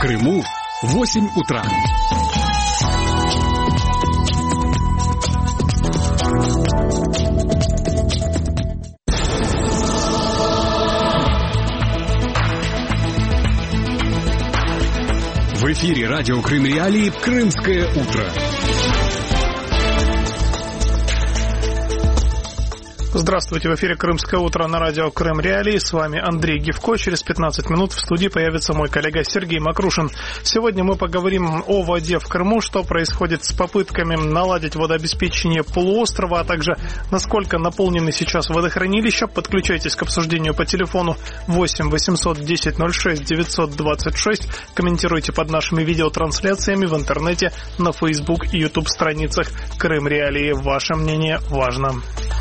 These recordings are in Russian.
Крыму 8 утра. В эфире радио Крым Реалии «Крымское утро». Здравствуйте, в эфире «Крымское утро» на радио Крым Реалии. С вами Андрей Гивко. Через 15 минут в студии появится мой коллега Сергей Макрушин. Сегодня мы поговорим о воде в Крыму, что происходит с попытками наладить водообеспечение полуострова, а также насколько наполнены сейчас водохранилища. Подключайтесь к обсуждению по телефону 8 800 10 06 926. Комментируйте под нашими видеотрансляциями в интернете, на Facebook и YouTube страницах Крым Реалии. Ваше мнение важно.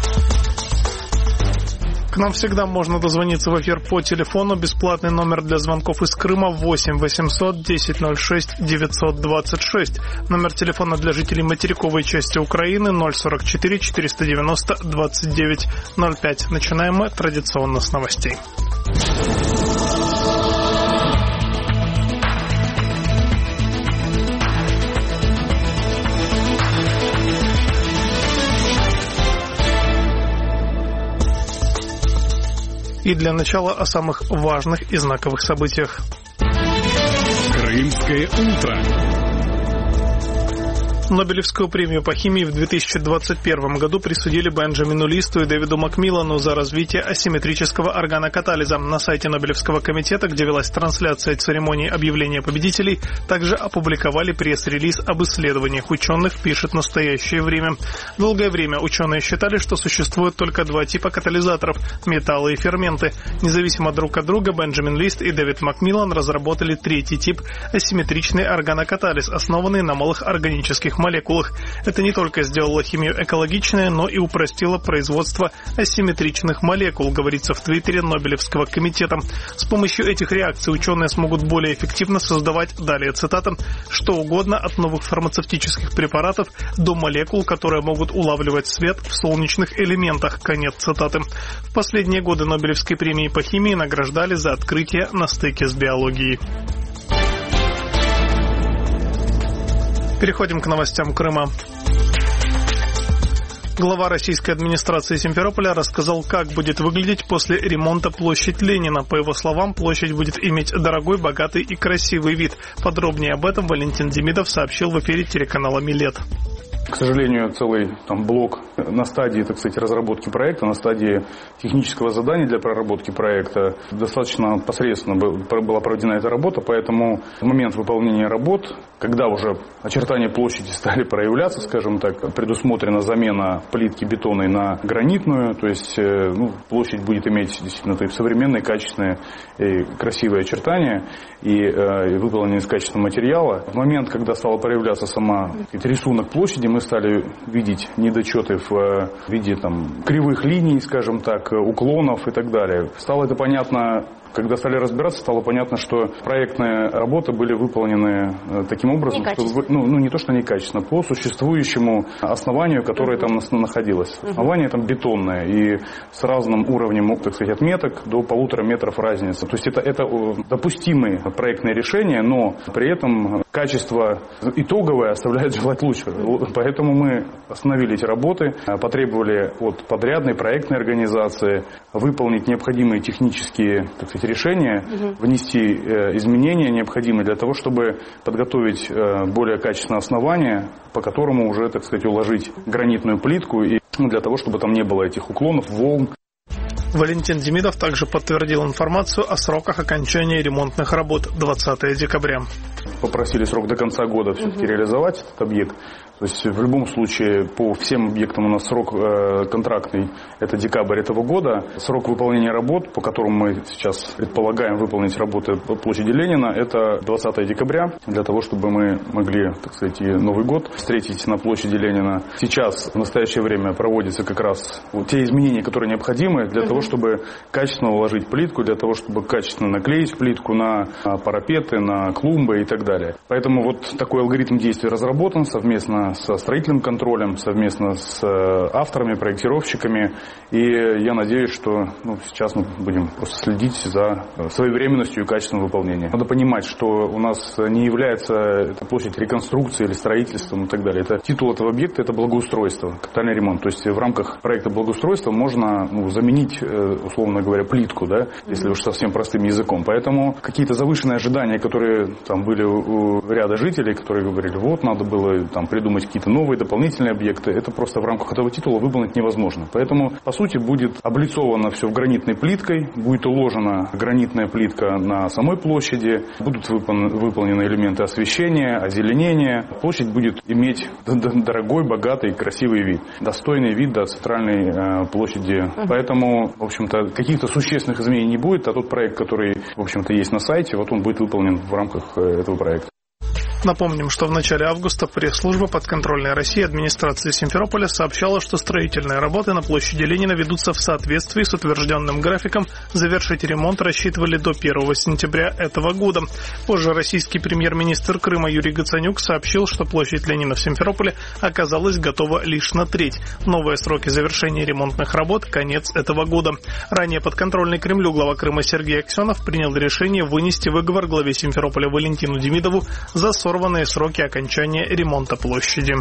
К нам всегда можно дозвониться в эфир по телефону. Бесплатный номер для звонков из Крыма 8 800 10 06 926. Номер телефона для жителей материковой части Украины 044 490 29 05. Начинаем мы традиционно с новостей. И для начала о самых важных и знаковых событиях. Крымское утро. Нобелевскую премию по химии в 2021 году присудили Бенджамину Листу и Дэвиду Макмиллану за развитие асимметрического органокатализа. На сайте Нобелевского комитета, где велась трансляция церемонии объявления победителей, также опубликовали пресс-релиз об исследованиях ученых, пишет «Настоящее время». Долгое время ученые считали, что существует только два типа катализаторов – металлы и ферменты. Независимо друг от друга Бенджамин Лист и Дэвид Макмиллан разработали третий тип – асимметричный органокатализ, основанный на малых органических молекулах. Это не только сделало химию экологичной, но и упростило производство асимметричных молекул, говорится в Твиттере Нобелевского комитета. С помощью этих реакций ученые смогут более эффективно создавать, далее цитата, что угодно от новых фармацевтических препаратов до молекул, которые могут улавливать свет в солнечных элементах. Конец цитаты. В последние годы Нобелевской премии по химии награждали за открытие на стыке с биологией. Переходим к новостям Крыма. Глава российской администрации Симферополя рассказал, как будет выглядеть после ремонта площадь Ленина. По его словам, площадь будет иметь дорогой, богатый и красивый вид. Подробнее об этом Валентин Демидов сообщил в эфире телеканала «Милет». К сожалению, целый блок на стадии, так сказать, разработки проекта, на стадии технического задания для проработки проекта. Достаточно посредственно была проведена эта работа, поэтому в момент выполнения работ, когда уже очертания площади стали проявляться, скажем так, предусмотрена замена плитки бетонной на гранитную, то есть площадь будет иметь действительно современные, качественные и красивые очертания и выполнены из качественного материала. В момент, когда стала проявляться сама рисунок площади, мы стали видеть недочеты в виде кривых линий, скажем так, уклонов и так далее. Стало это понятно, когда стали разбираться, стало понятно, что проектные работы были выполнены таким образом, что не то что некачественно, по существующему основанию, которое там находилось. Основание там бетонное и с разным уровнем, так сказать, отметок до 1,5 метров разницы. То есть это допустимые проектные решения, но при этом качество итоговое оставляет желать лучшего. Поэтому мы остановили эти работы, потребовали от подрядной проектной организации выполнить необходимые технические, так сказать, решения, внести изменения, необходимые для того, чтобы подготовить более качественное основание, по которому уже, так сказать, уложить гранитную плитку, и для того, чтобы там не было этих уклонов, волн. Валентин Демидов также подтвердил информацию о сроках окончания ремонтных работ 20 декабря. Попросили срок до конца года все-таки реализовать этот объект. То есть в любом случае по всем объектам у нас срок контрактный – это декабрь этого года. Срок выполнения работ, по которому мы сейчас предполагаем выполнить работы по площади Ленина, это 20 декабря, для того, чтобы мы могли, так сказать, и Новый год встретить на площади Ленина. Сейчас в настоящее время проводятся как раз те изменения, которые необходимы для того, того, чтобы качественно уложить плитку, для того, чтобы качественно наклеить плитку на парапеты, на клумбы и так далее. Поэтому вот такой алгоритм действий разработан совместно со строительным контролем, совместно с авторами, проектировщиками. И я надеюсь, что сейчас мы будем просто следить за своевременностью и качественным выполнением. Надо понимать, что у нас не является эта площадь реконструкции или строительством и так далее. Это титул этого объекта – это благоустройство, капитальный ремонт. То есть в рамках проекта благоустройства можно заменить, условно говоря, плитку, да, если уж совсем простым языком. Поэтому какие-то завышенные ожидания, которые там были у ряда жителей, которые говорили, вот, надо было там придумать какие-то новые дополнительные объекты, это просто в рамках этого титула выполнить невозможно. Поэтому, по сути, будет облицовано все гранитной плиткой, будет уложена гранитная плитка на самой площади, будут выполнены элементы освещения, озеленения. Площадь будет иметь дорогой, богатый, красивый вид, достойный вид до центральной площади. Поэтому, в общем-то, каких-то существенных изменений не будет, а тот проект, который, в общем-то, есть на сайте, вот он будет выполнен в рамках этого проекта. Напомним, что в начале августа пресс-служба подконтрольной России администрации Симферополя сообщала, что строительные работы на площади Ленина ведутся в соответствии с утвержденным графиком. Завершить ремонт рассчитывали до 1 сентября этого года. Позже российский премьер-министр Крыма Юрий Гацанюк сообщил, что площадь Ленина в Симферополе оказалась готова лишь на треть. Новые сроки завершения ремонтных работ – конец этого года. Ранее подконтрольный Кремлю глава Крыма Сергей Аксенов принял решение вынести выговор главе Симферополя Валентину Демидову за сорванные сроки окончания ремонта площади.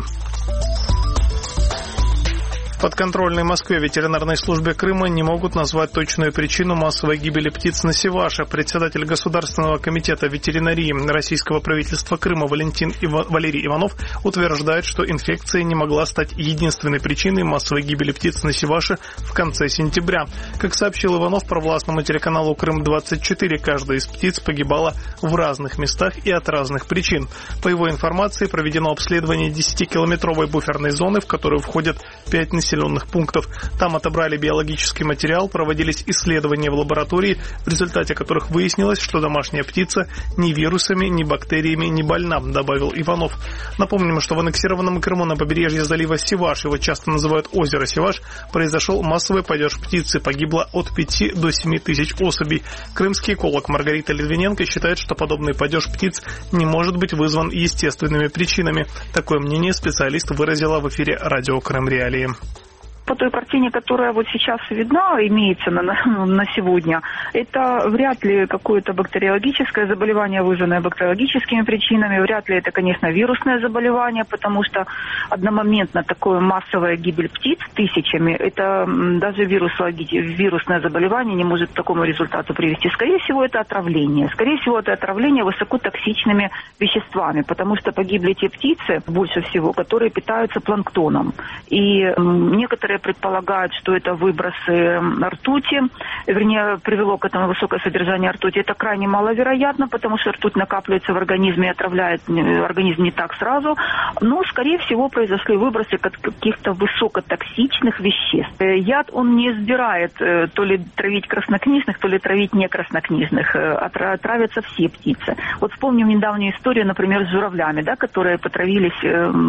В подконтрольной Москве ветеринарной службе Крыма не могут назвать точную причину массовой гибели птиц на Севаше. Председатель Государственного комитета ветеринарии российского правительства Крыма Валерий Иванов утверждает, что инфекция не могла стать единственной причиной массовой гибели птиц на Севаше в конце сентября. Как сообщил Иванов провластному телеканалу Крым-24, каждая из птиц погибала в разных местах и от разных причин. По его информации, проведено обследование 10-километровой буферной зоны, в которую входят 5 населенных пунктов. Там отобрали биологический материал, проводились исследования в лаборатории, в результате которых выяснилось, что домашняя птица ни вирусами, ни бактериями не больна, добавил Иванов. Напомним, что в аннексированном Крыму на побережье залива Севаш, его часто называют озеро Севаш, произошел массовый падеж птицы, погибло от 5 до 7 тысяч особей. Крымский эколог Маргарита Литвиненко считает, что подобный падеж птиц не может быть вызван естественными причинами. Такое мнение специалист выразила в эфире радио Крым Реалии. По той картине, которая вот сейчас видна, имеется на сегодня, это вряд ли какое-то бактериологическое заболевание, вызванное бактериологическими причинами. Вряд ли это, конечно, вирусное заболевание, потому что одномоментно такое массовая гибель птиц тысячами, это даже вирусное заболевание не может к такому результату привести. Скорее всего, это отравление. Скорее всего, это отравление высокотоксичными веществами, потому что погибли те птицы, больше всего, которые питаются планктоном. И некоторые предполагают, что это выбросы ртути, вернее, привело к этому высокое содержание ртути. Это крайне маловероятно, потому что ртуть накапливается в организме и отравляет организм не так сразу. Но, скорее всего, произошли выбросы каких-то высокотоксичных веществ. Яд, он не избирает то ли травить краснокнижных, то ли травить некраснокнижных. Травятся все птицы. Вот вспомним недавнюю историю, например, с журавлями, да, которые потравились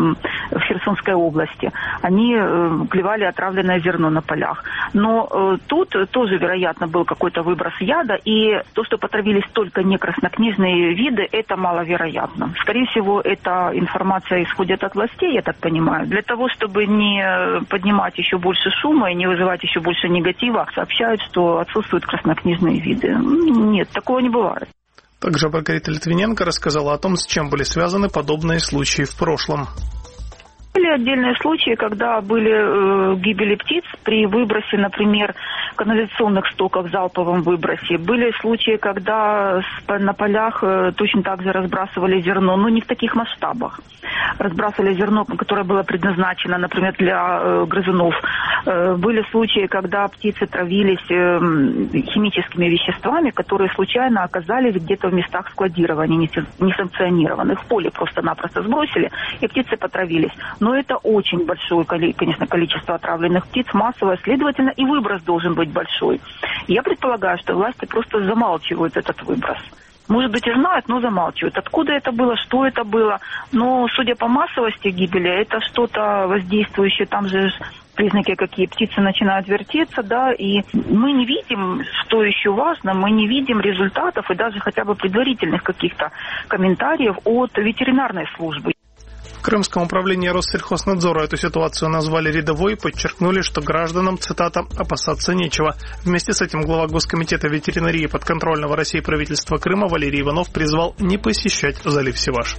в Херсонской области. Они клевали отравленное зерно на полях. Но тут тоже, вероятно, был какой-то выброс яда, и то, что потравились только некраснокнижные виды, это маловероятно. Скорее всего, эта информация исходит от властей, я так понимаю. Для того, чтобы не поднимать еще больше шума и не вызывать еще больше негатива, сообщают, что отсутствуют краснокнижные виды. Нет, такого не бывает. Также Маргарита Литвиненко рассказала о том, с чем были связаны подобные случаи в прошлом. Были отдельные случаи, когда были гибели птиц при выбросе, например, канализационных стоков в залповом выбросе. Были случаи, когда на полях точно так же разбрасывали зерно, но не в таких масштабах. Разбрасывали зерно, которое было предназначено, например, для грызунов. Были случаи, когда птицы травились химическими веществами, которые случайно оказались где-то в местах складирования, несанкционированных. В поле просто-напросто сбросили, и птицы потравились. Но это очень большое, конечно, количество отравленных птиц, массовое, следовательно, и выброс должен быть большой. Я предполагаю, что власти просто замалчивают этот выброс. Может быть, и знают, но замалчивают. Откуда это было, что это было. Но, судя по массовости гибели, это что-то воздействующее. Там же признаки какие. Птицы начинают вертеться, да, и мы не видим, что еще важно, мы не видим результатов и даже хотя бы предварительных каких-то комментариев от ветеринарной службы. В Крымском управлении Россельхознадзора эту ситуацию назвали рядовой и подчеркнули, что гражданам, цитата, «опасаться нечего». Вместе с этим глава Госкомитета ветеринарии подконтрольного России правительства Крыма Валерий Иванов призвал не посещать залив Севаш.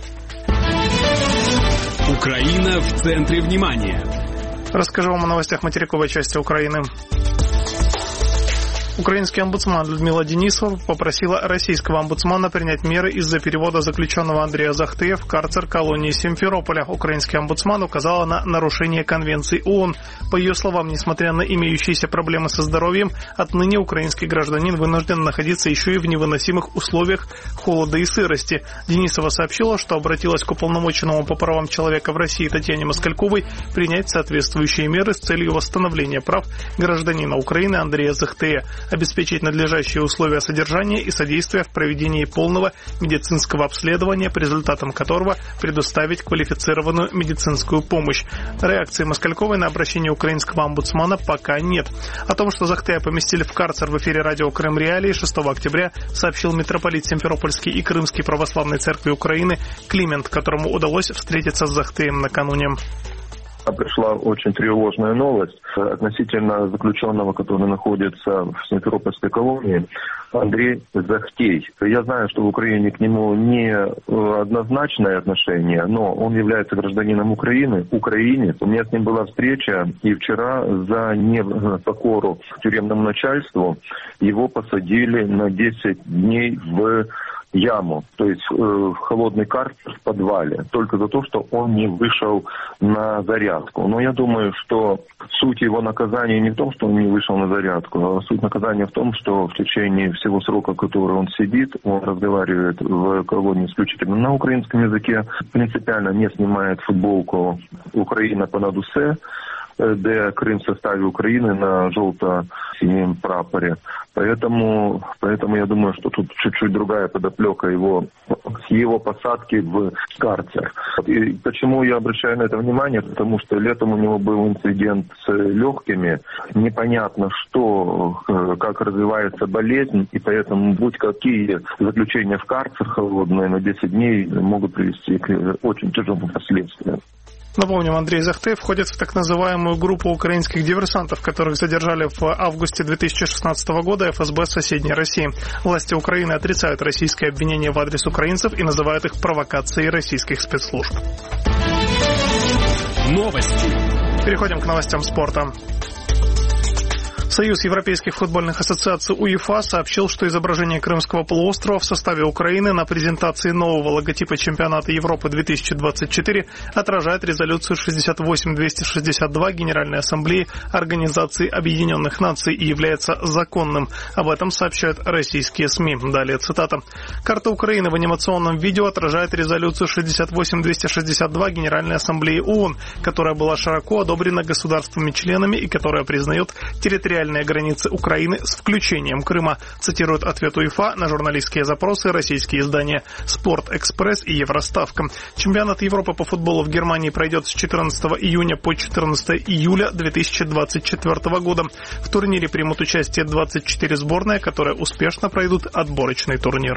Украина в центре внимания. Расскажу вам о новостях материковой части Украины. Украинский омбудсман Людмила Денисова попросила российского омбудсмана принять меры из-за перевода заключенного Андрея Захтея в карцер колонии Симферополя. Украинский омбудсман указала на нарушение Конвенции ООН. По ее словам, несмотря на имеющиеся проблемы со здоровьем, отныне украинский гражданин вынужден находиться еще и в невыносимых условиях холода и сырости. Денисова сообщила, что обратилась к уполномоченному по правам человека в России Татьяне Москальковой принять соответствующие меры с целью восстановления прав гражданина Украины Андрея Захтея, обеспечить надлежащие условия содержания и содействия в проведении полного медицинского обследования, по результатам которого предоставить квалифицированную медицинскую помощь. Реакции Москальковой на обращение украинского омбудсмана пока нет. О том, что Захтея поместили в карцер, в эфире радио Крым Реалии 6 октября сообщил митрополит Симферопольский и Крымский православной церкви Украины Климент, которому удалось встретиться с Захтеем накануне. Пришла очень тревожная новость относительно заключенного, который находится в Симферопольской колонии, Андрей Захтей. Я знаю, что в Украине к нему не однозначное отношение, но он является гражданином Украины, украинец. У меня с ним была встреча, и вчера за непокору тюремному начальству его посадили на 10 дней в яму, то есть в холодный карцер в подвале, только за то, что он не вышел на зарядку. Но я думаю, что суть его наказания не в том, что он не вышел на зарядку, а суть наказания в том, что в течение всего срока, который он сидит, он разговаривает в колонии исключительно на украинском языке, принципиально не снимает футболку «Украина понад усе», де Крым в составе Украины на желто-синем прапоре. Поэтому я думаю, что тут чуть-чуть другая подоплека его посадки в карцер. И почему я обращаю на это внимание? Потому что летом у него был инцидент с легкими. Непонятно, как развивается болезнь, и поэтому будь какие заключения в карцер холодные на 10 дней могут привести к очень тяжелым последствиям. Напомним, Андрей Захтей входит в так называемую группу украинских диверсантов, которых задержали в августе 2016 года ФСБ соседней России. Власти Украины отрицают российские обвинения в адрес украинцев и называют их провокацией российских спецслужб. Новости. Переходим к новостям спорта. Союз европейских футбольных ассоциаций УЕФА сообщил, что изображение Крымского полуострова в составе Украины на презентации нового логотипа чемпионата Европы 2024 отражает резолюцию 68-262 Генеральной Ассамблеи Организации Объединенных Наций и является законным. Об этом сообщают российские СМИ. Далее цитата. Карта Украины в анимационном видео отражает резолюцию 68-262 Генеральной Ассамблеи ООН, которая была широко одобрена государствами-членами и которая признает территориальные границы Украины с включением Крыма, цитируют ответ УЕФА на журналистские запросы российские издания «Спорт-Экспресс» и «Евроставка». Чемпионат Европы по футболу в Германии пройдет с 14 июня по 14 июля 2024 года. В турнире примут участие 24 сборные, которые успешно пройдут отборочный турнир.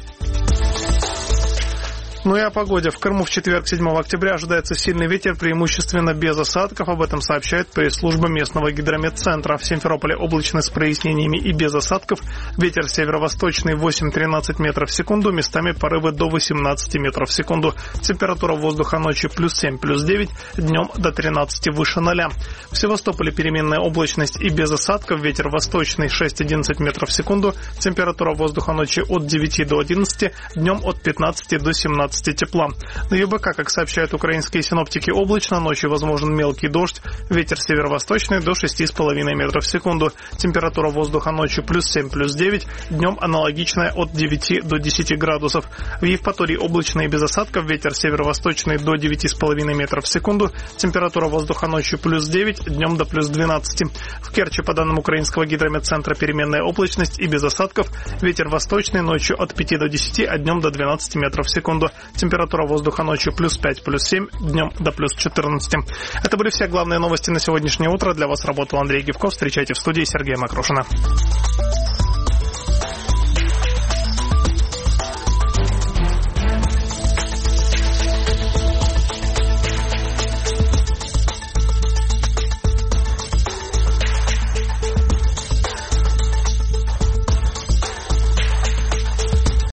Ну и о погоде. В Крыму в четверг, 7 октября, ожидается сильный ветер, преимущественно без осадков. Об этом сообщает пресс-служба местного гидрометцентра. В Симферополе облачно с прояснениями и без осадков. Ветер северо-восточный 8-13 метров в секунду. Местами порывы до 18 метров в секунду. Температура воздуха ночью +7, +9. Днем до 13 выше 0. В Севастополе переменная облачность и без осадков. Ветер восточный 6-11 метров в секунду. Температура воздуха ночью от 9 до 11. Днем от 15 до 17 15 тепла. На ЮБК, как сообщают украинские синоптики, облачно, ночью возможен мелкий дождь, ветер северо-восточный до 6,5 метров в секунду. Температура воздуха ночью плюс 7, плюс 9, днем аналогичная от 9 до 10 градусов. В Евпатории облачно и без осадков, ветер северо-восточный до 9,5 метров в секунду. Температура воздуха ночью плюс 9, днем до плюс 12. В Керчи, по данным украинского гидрометцентра, переменная облачность и без осадков, ветер восточный ночью от 5 до 10, а днем до 12 метров в секунду. Температура воздуха ночью плюс 5, плюс 7, днем до плюс 14. Это были все главные новости на сегодняшнее утро. Для вас работал Андрей Гевков. Встречайте в студии Сергея Макрошина.